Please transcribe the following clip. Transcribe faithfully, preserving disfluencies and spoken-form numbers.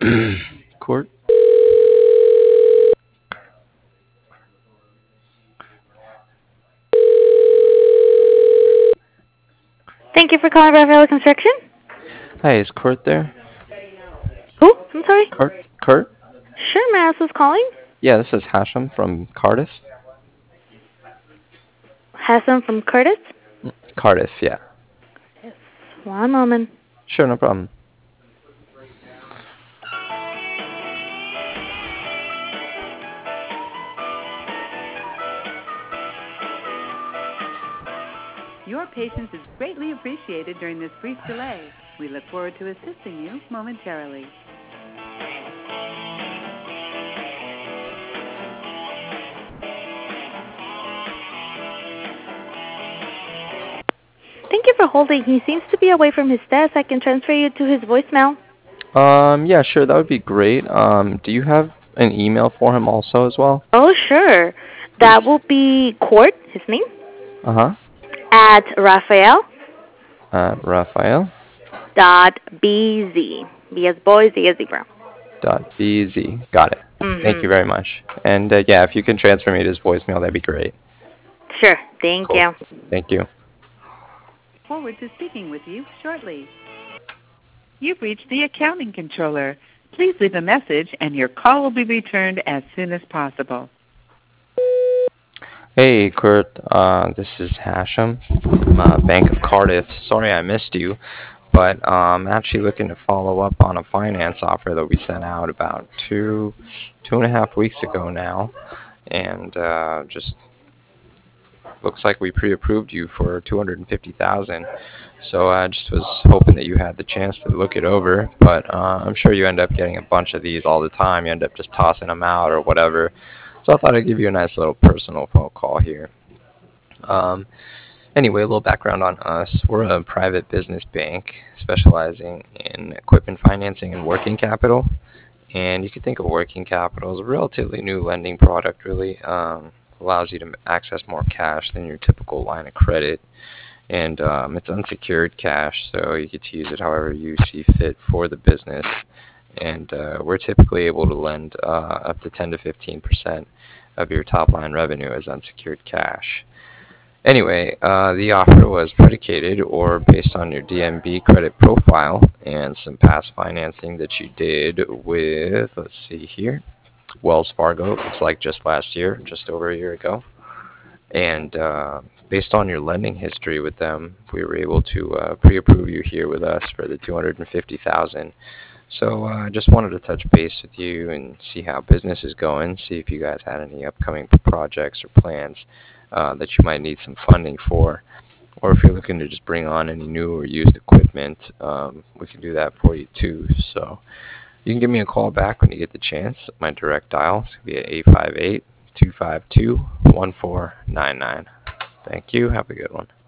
Court. Thank you for calling Rafaela Construction. Hi, is Kurt there? Who? I'm sorry. Kurt? Kurt? Sure, may I ask who's calling? Yeah, this is Hashem from Cardiff. Hassan from Curtis. Cardiff, yeah. Yes. One moment. Sure, no problem. Your patience is greatly appreciated during this brief delay. We look forward to assisting you momentarily. Thank you for holding. He seems to be away from his desk. I can transfer you to his voicemail. Um, yeah, sure, that would be great. Um, do you have an email for him also as well? Oh, sure. That will be Court, his name, Uh-huh. at Rafael Uh, Raphael dot bz. B as boy, Z as zebra. dot bz. Got it. Thank you Mm-hmm. very much. And uh, yeah, if you can transfer me to his voicemail, that'd be great. Sure. Thank Cool. you. Thank you. Forward to speaking with you shortly. You've reached the accounting controller. Please leave a message and your call will be returned as soon as possible. Hey, Kurt. Uh, this is Hashem from uh, Bank of Cardiff. Sorry I missed you, but um, I'm actually looking to follow up on a finance offer that we sent out about two, two and a half weeks ago now, and uh, just looks like we pre-approved you for two hundred fifty thousand dollars. So I just was hoping that you had the chance to look it over, but uh, I'm sure you end up getting a bunch of these all the time. You end up just tossing them out or whatever. So I thought I'd give you a nice little personal phone call here. Um, anyway, a little background on us. We're a private business bank specializing in equipment financing and working capital. And you can think of working capital as a relatively new lending product, really. Um, allows you to access more cash than your typical line of credit. And um, it's unsecured cash, so you get to use it however you see fit for the business. And uh, we're typically able to lend uh, up to ten to fifteen percent of your top line revenue as unsecured cash. Anyway, uh, the offer was predicated or based on your D M B credit profile and some past financing that you did with, let's see here, Wells Fargo. Looks like just last year, just over a year ago. And uh, based on your lending history with them, we were able to uh, pre-approve you here with us for the two hundred fifty thousand dollars. So I uh, just wanted to touch base with you and see how business is going, see if you guys had any upcoming projects or plans uh, that you might need some funding for, or if you're looking to just bring on any new or used equipment, um, we can do that for you too. So you can give me a call back when you get the chance. My direct dial is going to be at eight five eight, two five two, one four nine nine. Thank you. Have a good one.